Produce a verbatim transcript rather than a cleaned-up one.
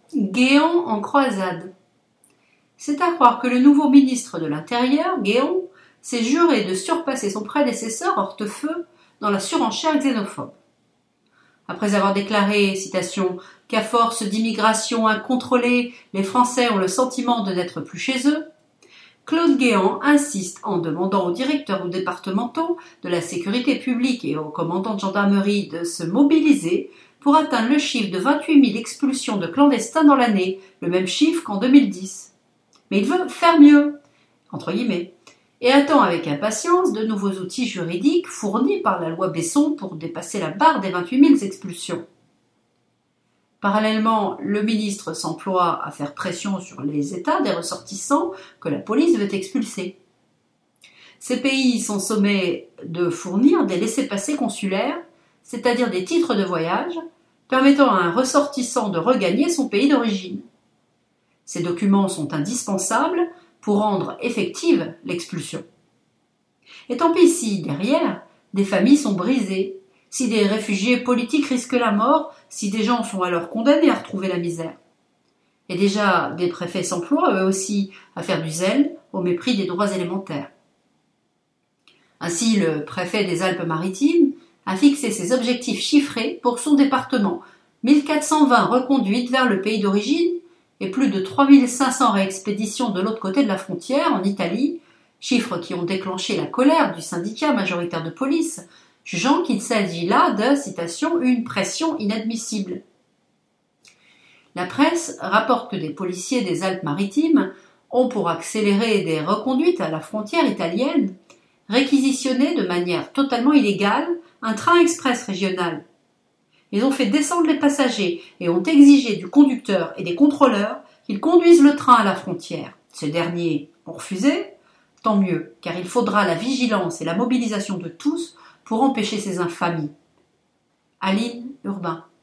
Guéant en croisade. C'est à croire que le nouveau ministre de l'Intérieur, Guéant, s'est juré de surpasser son prédécesseur Hortefeux dans la surenchère xénophobe. Après avoir déclaré, citation, « qu'à force d'immigration incontrôlée, les Français ont le sentiment de n'être plus chez eux », Claude Guéant insiste en demandant aux directeurs ou départementaux de la sécurité publique et aux commandants de gendarmerie de se mobiliser pour atteindre le chiffre de vingt-huit mille expulsions de clandestins dans l'année, le même chiffre qu'en deux mille dix. Mais il veut faire mieux, entre guillemets, et attend avec impatience de nouveaux outils juridiques fournis par la loi Besson pour dépasser la barre des vingt-huit mille expulsions. Parallèlement, le ministre s'emploie à faire pression sur les États des ressortissants que la police veut expulser. Ces pays sont sommés de fournir des laissez-passer consulaires, c'est-à-dire des titres de voyage, permettant à un ressortissant de regagner son pays d'origine. Ces documents sont indispensables pour rendre effective l'expulsion. Et tant pis si, derrière, des familles sont brisées, si des réfugiés politiques risquent la mort, si des gens sont alors condamnés à retrouver la misère. Et déjà, des préfets s'emploient eux aussi à faire du zèle au mépris des droits élémentaires. Ainsi, le préfet des Alpes-Maritimes a fixé ses objectifs chiffrés pour son département, mille quatre cent vingt reconduites vers le pays d'origine et plus de trois mille cinq cents réexpéditions de l'autre côté de la frontière, en Italie, chiffres qui ont déclenché la colère du syndicat majoritaire de police, jugeant qu'il s'agit là de, citation, une pression inadmissible. La presse rapporte que des policiers des Alpes-Maritimes ont, pour accélérer des reconduites à la frontière italienne, réquisitionné de manière totalement illégale un train express régional. Ils ont fait descendre les passagers et ont exigé du conducteur et des contrôleurs qu'ils conduisent le train à la frontière. Ces derniers ont refusé, tant mieux, car il faudra la vigilance et la mobilisation de tous pour empêcher ces infamies. Aline Urbain.